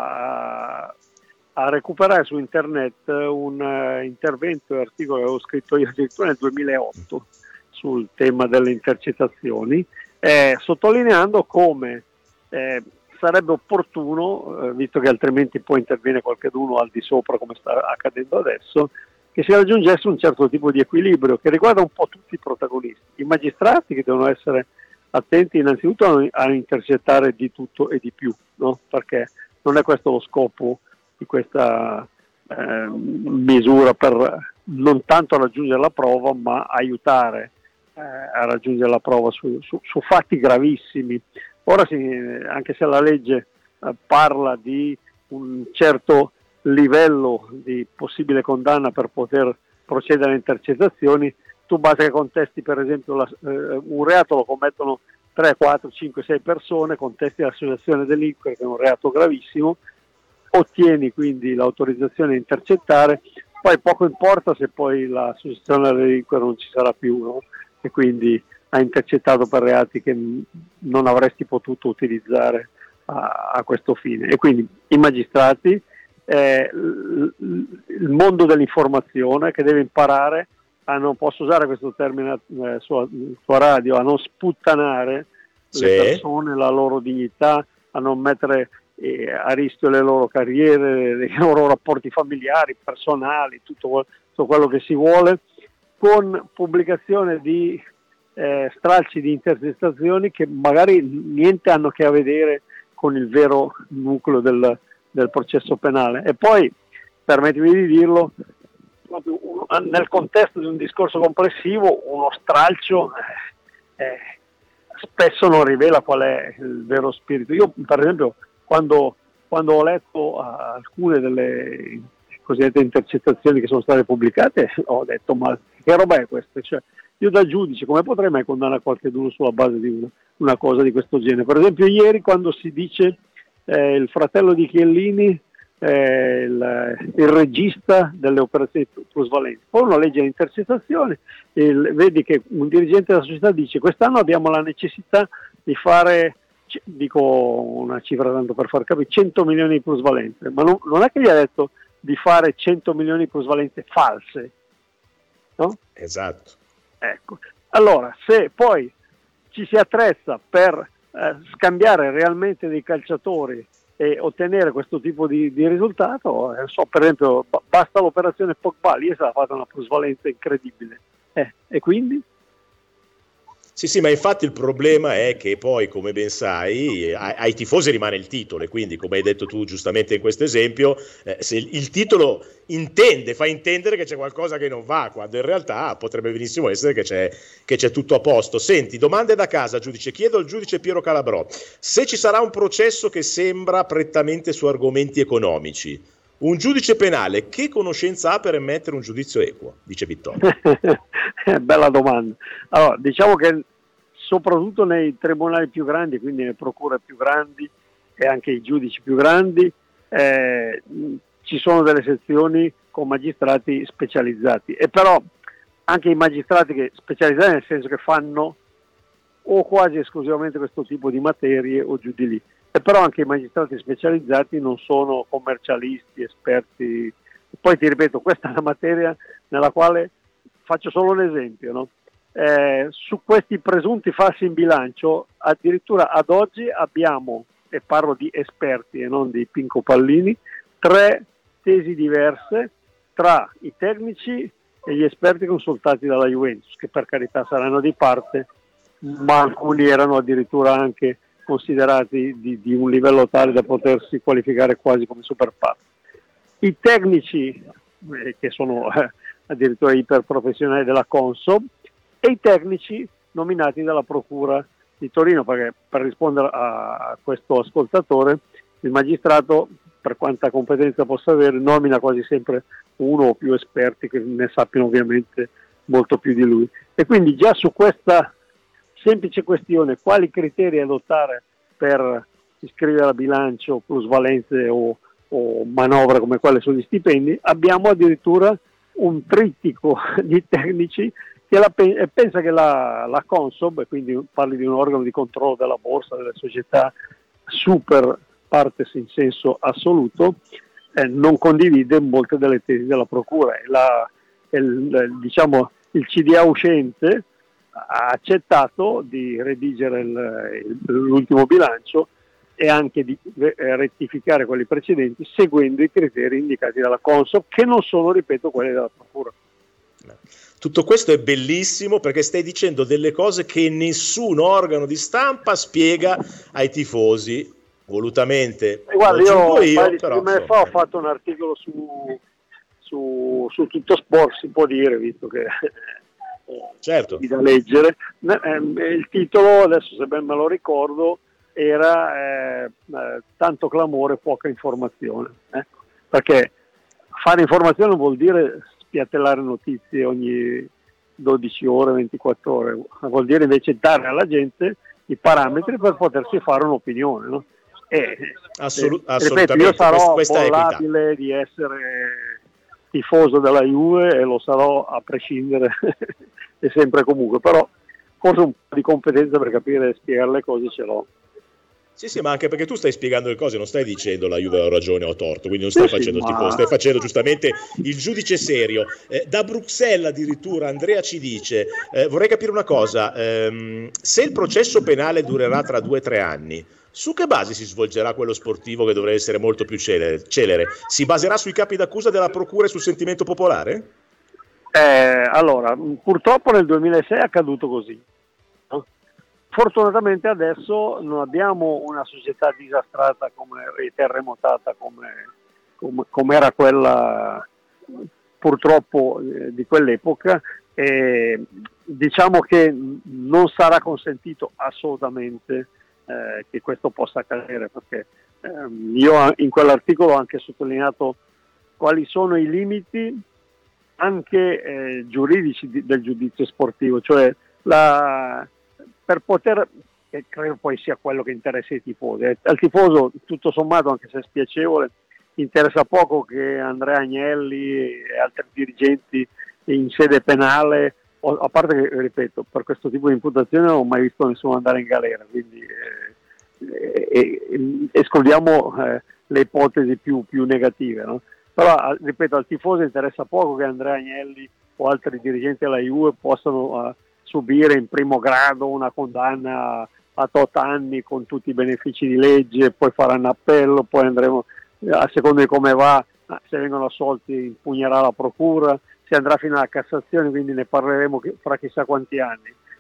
a, a recuperare su internet un uh, intervento e articolo che avevo scritto io addirittura nel duemilaotto sul tema delle intercettazioni, eh, sottolineando come eh, sarebbe opportuno, eh, visto che altrimenti poi interviene qualcheduno al di sopra come sta accadendo adesso, che si raggiungesse un certo tipo di equilibrio che riguarda un po' tutti i protagonisti, i magistrati, che devono essere attenti innanzitutto a, a intercettare di tutto e di più, no? Perché non è questo lo scopo di questa eh, misura, per non tanto raggiungere la prova ma aiutare eh, a raggiungere la prova su, su, su fatti gravissimi. Ora sì, anche se la legge eh, parla di un certo livello di possibile condanna per poter procedere alle intercettazioni, tu basta che contesti, per esempio, la, eh, un reato lo commettono tre, quattro, cinque, sei persone, contesti l'associazione a delinquere, che è un reato gravissimo, ottieni quindi l'autorizzazione a intercettare, poi poco importa se poi l'associazione a delinquere non ci sarà più, no? E quindi ha intercettato per reati che non avresti potuto utilizzare a, a questo fine. E quindi i magistrati, eh, il mondo dell'informazione, che deve imparare a, non posso usare questo termine eh, sulla, sulla radio, a non sputtanare sì. le persone, la loro dignità, a non mettere eh, a rischio le loro carriere, i loro rapporti familiari, personali, tutto, tutto quello che si vuole, con pubblicazione di eh, stralci di intercettazioni che magari niente hanno che a vedere con il vero nucleo del, del processo penale. E poi, permettimi di dirlo, proprio nel contesto di un discorso complessivo, uno stralcio eh, eh, spesso non rivela qual è il vero spirito. Io, per esempio, quando, quando ho letto uh, alcune delle cosiddette intercettazioni che sono state pubblicate, ho detto: ma che roba è questa? Cioè, io da giudice come potrei mai condannare qualcuno sulla base di una, una cosa di questo genere? Per esempio ieri, quando si dice eh, il fratello di Chiellini, eh, il, il regista delle operazioni plusvalenti, poi uno legge le intercettazioni e vedi che un dirigente della società dice: quest'anno abbiamo la necessità di fare, dico una cifra tanto per far capire, cento milioni di plusvalenze, ma non, non è che gli ha detto di fare cento milioni di plusvalenze false, no? Esatto. Ecco, allora se poi ci si attrezza per eh, scambiare realmente dei calciatori e ottenere questo tipo di, di risultato, eh, so, per esempio b- basta l'operazione Pogba, lì è stata fatta una plusvalenza incredibile, eh, e quindi? Sì, sì, ma infatti il problema è che poi, come ben sai, ai, ai tifosi rimane il titolo e quindi, come hai detto tu giustamente in questo esempio, eh, se il, il titolo intende, fa intendere che c'è qualcosa che non va, quando in realtà potrebbe benissimo essere che c'è, che c'è tutto a posto. Senti, domande da casa, giudice. Chiedo al giudice Piero Calabrò, se ci sarà un processo che sembra prettamente su argomenti economici, un giudice penale che conoscenza ha per emettere un giudizio equo? Dice Vittorio. Bella domanda. Allora, diciamo che soprattutto nei tribunali più grandi, quindi nelle procure più grandi e anche i giudici più grandi, eh, ci sono delle sezioni con magistrati specializzati, e però anche i magistrati che specializzati nel senso che fanno o quasi esclusivamente questo tipo di materie o giù di lì. E però anche i magistrati specializzati non sono commercialisti, esperti. Poi ti ripeto, questa è una materia nella quale faccio solo un esempio, no? Eh, su questi presunti falsi in bilancio, addirittura ad oggi abbiamo, e parlo di esperti e non di Pinco Pallini, tre tesi diverse tra i tecnici e gli esperti consultati dalla Juventus, che per carità saranno di parte, ma alcuni erano addirittura anche considerati di, di un livello tale da potersi qualificare quasi come super parti. I tecnici, eh, che sono eh, addirittura iperprofessionali della Consob, e i tecnici nominati dalla Procura di Torino, perché per rispondere a questo ascoltatore, il magistrato, per quanta competenza possa avere, nomina quasi sempre uno o più esperti che ne sappiano ovviamente molto più di lui. E quindi già su questa semplice questione, quali criteri adottare per iscrivere a bilancio plusvalenze o, o manovre come quelle sugli stipendi, abbiamo addirittura un trittico di tecnici che la, pensa che la, la Consob, e quindi parli di un organo di controllo della borsa, delle società super partes in senso assoluto, eh, non condivide molte delle tesi della procura. E la, il, diciamo, il C D A uscente ha accettato di redigere il, il, l'ultimo bilancio e anche di rettificare quelli precedenti seguendo i criteri indicati dalla Consob, che non sono, ripeto, quelli della procura. Tutto questo è bellissimo perché stai dicendo delle cose che nessun organo di stampa spiega ai tifosi, volutamente. E guarda, io, io un però, paio di fa ho fatto un articolo su, su, su Tutto Sport, si può dire, visto che certo. è da leggere. Il titolo, adesso se ben me lo ricordo, era eh, tanto clamore, poca informazione, eh? Perché fare informazione vuol dire spiattellare notizie ogni dodici ore, ventiquattro ore, vuol dire invece dare alla gente i parametri per potersi fare un'opinione, no? E, Assolut- eh, ripeto, io sarò bollabile di essere tifoso della Juve e lo sarò a prescindere e sempre e comunque, però forse un po' di competenza per capire e spiegare le cose ce l'ho. Sì, sì, ma anche perché tu stai spiegando le cose, non stai dicendo la Juve ha ragione o torto, quindi non stai sì, facendo sì, il tifo, stai facendo giustamente il giudice serio. Eh, da Bruxelles addirittura Andrea ci dice, eh, vorrei capire una cosa, ehm, se il processo penale durerà tra due o tre anni, su che base si svolgerà quello sportivo che dovrebbe essere molto più celere? celere? Si baserà sui capi d'accusa della procura e sul sentimento popolare? Eh, allora, purtroppo nel duemilasei è accaduto così. Fortunatamente adesso non abbiamo una società disastrata come, e terremotata come, come, come era quella purtroppo eh, di quell'epoca, e diciamo che non sarà consentito assolutamente eh, che questo possa accadere, perché eh, io in quell'articolo ho anche sottolineato quali sono i limiti anche eh, giuridici di, del giudizio sportivo, cioè la per poter, e credo poi sia quello che interessa ai tifosi. Al tifoso, tutto sommato, anche se è spiacevole, interessa poco che Andrea Agnelli e altri dirigenti in sede penale, a parte che, ripeto, per questo tipo di imputazione non ho mai visto nessuno andare in galera, quindi eh, eh, escludiamo eh, le ipotesi più, più negative, no? Però, ripeto, al tifoso interessa poco che Andrea Agnelli o altri dirigenti della Juve possano... Uh, subire in primo grado una condanna a tot anni con tutti i benefici di legge, poi faranno appello, poi andremo, a seconda di come va, se vengono assolti impugnerà la procura, si andrà fino alla Cassazione, quindi ne parleremo fra chissà quanti anni.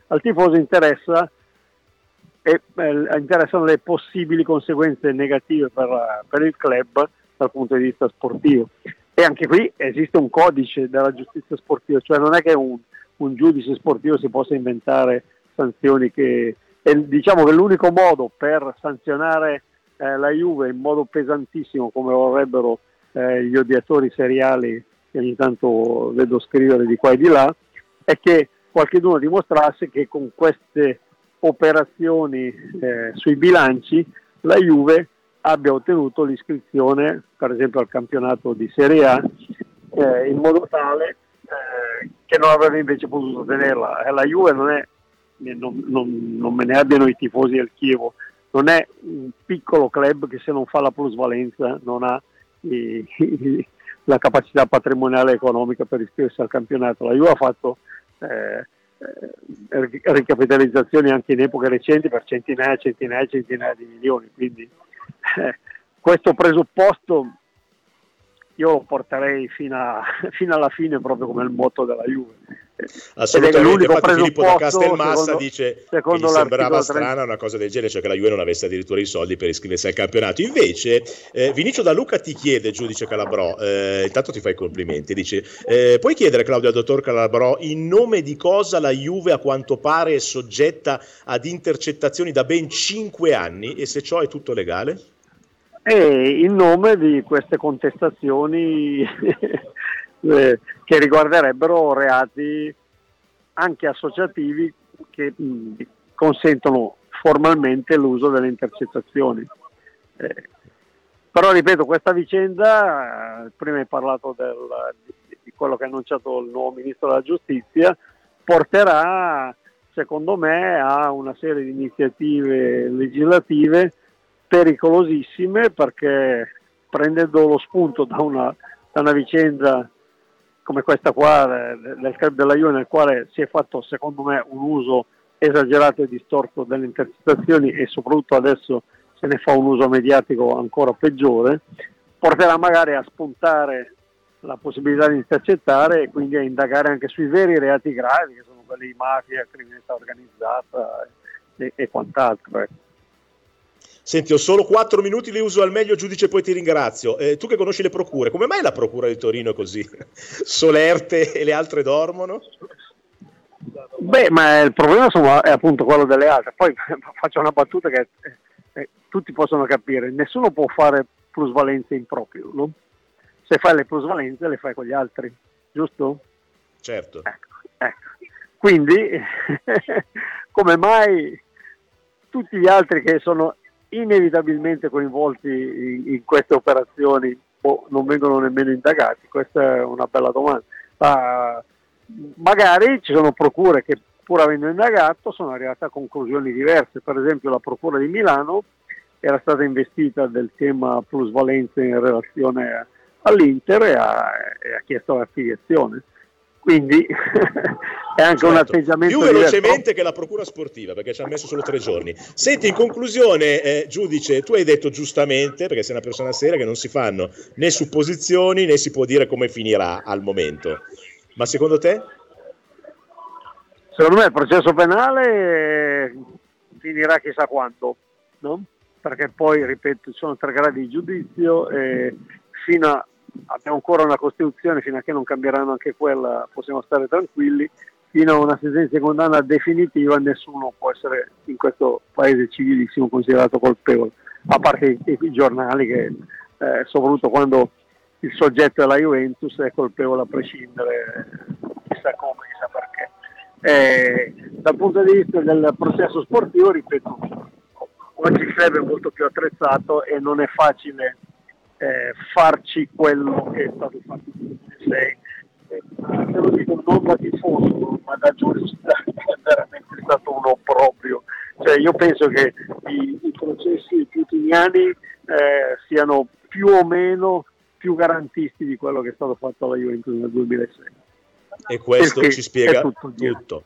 al tifoso interessa e eh, interessano le possibili conseguenze negative per, per il club dal punto di vista sportivo. E anche qui esiste un codice della giustizia sportiva, cioè non è che un, un giudice sportivo si possa inventare sanzioni che... E diciamo che l'unico modo per sanzionare eh, la Juve in modo pesantissimo, come vorrebbero eh, gli odiatori seriali che ogni tanto vedo scrivere di qua e di là, è che qualcuno dimostrasse che con queste operazioni eh, sui bilanci la Juve abbia ottenuto l'iscrizione per esempio al campionato di Serie A eh, in modo tale eh, che non avrebbe invece potuto tenerla. Eh, la Juve non è, non, non, non me ne abbiano i tifosi del Chievo, non è un piccolo club che se non fa la plusvalenza non ha i, i, la capacità patrimoniale e economica per iscriversi al campionato. La Juve ha fatto eh, eh, ricapitalizzazioni anche in epoche recenti per centinaia e centinaia e centinaia di milioni, quindi eh, questo presupposto io lo porterei fino, a, fino alla fine, proprio come il motto della Juve. Assolutamente, infatti Filippo da Castelmassa secondo, dice secondo che gli sembrava trenta strana una cosa del genere, cioè che la Juve non avesse addirittura i soldi per iscriversi al campionato. Invece eh, Vinicio Da Luca ti chiede, giudice Calabrò, eh, intanto ti fai i complimenti, dice eh, puoi chiedere Claudio al dottor Calabrò in nome di cosa la Juve a quanto pare è soggetta ad intercettazioni da ben cinque anni e se ciò è tutto legale? E in nome di queste contestazioni eh, che riguarderebbero reati anche associativi che mh, consentono formalmente l'uso delle intercettazioni. Eh, però ripeto, questa vicenda, eh, prima hai parlato del, di, di quello che ha annunciato il nuovo ministro della giustizia, porterà secondo me a una serie di iniziative legislative pericolosissime, perché prendendo lo spunto da una, da una vicenda come questa qua del club della Juve, nel quale si è fatto secondo me un uso esagerato e distorto delle intercettazioni e soprattutto adesso se ne fa un uso mediatico ancora peggiore, porterà magari a spuntare la possibilità di intercettare e quindi a indagare anche sui veri reati gravi che sono quelli di mafia, criminalità organizzata e, e quant'altro. Ecco. Senti, ho solo quattro minuti, li uso al meglio, giudice, poi ti ringrazio. Eh, tu che conosci le procure, come mai la procura di Torino è così solerte e le altre dormono? Beh, ma il problema insomma, è appunto quello delle altre. Poi faccio una battuta che eh, tutti possono capire. Nessuno può fare plusvalenze in proprio, no? Se fai le plusvalenze le fai con gli altri, giusto? Certo. Ecco, ecco. Quindi, come mai tutti gli altri che sono inevitabilmente coinvolti in, in queste operazioni boh, non vengono nemmeno indagati? Questa è una bella domanda. Ma magari ci sono procure che pur avendo indagato sono arrivate a conclusioni diverse. Per esempio la procura di Milano era stata investita del tema plusvalenze in relazione all'Inter e ha, e ha chiesto l'archiviazione. Quindi è anche certo. un atteggiamento più velocemente diverso. Che la procura sportiva, perché ci ha messo solo tre giorni. Senti, in conclusione, eh, giudice, tu hai detto giustamente, perché sei una persona seria, che non si fanno né supposizioni né si può dire come finirà al momento. Ma secondo te? Secondo me il processo penale finirà chissà quando, no? Perché poi, ripeto, ci sono tre gradi di giudizio e fino a abbiamo ancora una Costituzione, fino a che non cambieranno anche quella possiamo stare tranquilli, fino a una sentenza di condanna definitiva nessuno può essere in questo paese civilissimo considerato colpevole, a parte i, i giornali che eh, soprattutto quando il soggetto è la Juventus è colpevole a prescindere, chissà come, chissà perché. Eh, dal punto di vista del processo sportivo, ripeto, oggi il club è molto più attrezzato e non è facile Eh, farci quello che è stato fatto nel duemilasei. Eh, te lo dico non da tifoso ma da giurista, è veramente stato un obbrobrio. Cioè, io penso che i, i processi tutiniani eh, siano più o meno più garantisti di quello che è stato fatto alla Juventus nel duemilasei. E questo Perché ci spiega tutto, tutto.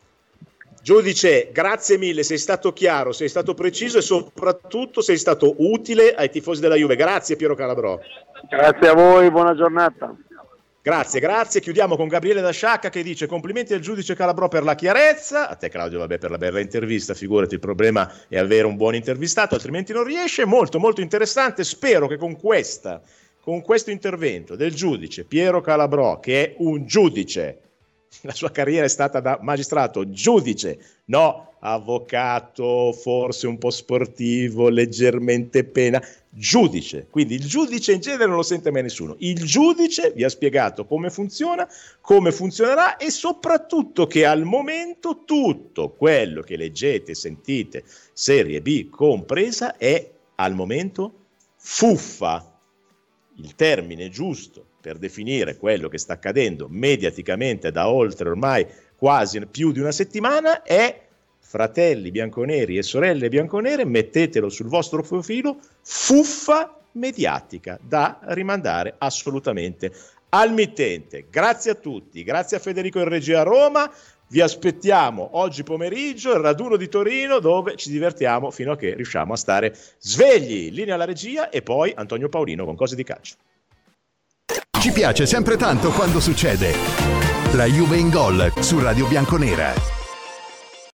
Giudice, grazie mille, sei stato chiaro, sei stato preciso e soprattutto sei stato utile ai tifosi della Juve. Grazie Piero Calabrò. Grazie a voi, buona giornata. Grazie, grazie. Chiudiamo con Gabriele da Sciacca che dice: complimenti al giudice Calabrò per la chiarezza. A te, Claudio, vabbè, per la bella intervista, figurati, il problema è avere un buon intervistato, altrimenti non riesce. Molto, molto interessante. Spero che con questa, con questo intervento del giudice Piero Calabrò, che è un giudice, la sua carriera è stata da magistrato, giudice, no avvocato, forse un po' sportivo, leggermente pena, giudice. Quindi il giudice in genere non lo sente mai nessuno. Il giudice vi ha spiegato come funziona, come funzionerà e soprattutto che al momento tutto quello che leggete, sentite, serie B compresa, è al momento fuffa. Il termine giusto per definire quello che sta accadendo mediaticamente da oltre ormai quasi più di una settimana è: fratelli bianconeri e sorelle bianconere, mettetelo sul vostro profilo, fuffa mediatica da rimandare assolutamente al mittente. Grazie a tutti, grazie a Federico in regia a Roma, vi aspettiamo oggi pomeriggio al raduno di Torino, dove ci divertiamo fino a che riusciamo a stare svegli. Linea alla regia e poi Antonio Paolino con Cose di Calcio. Ci piace sempre tanto quando succede. La Juve in gol su Radio Bianconera.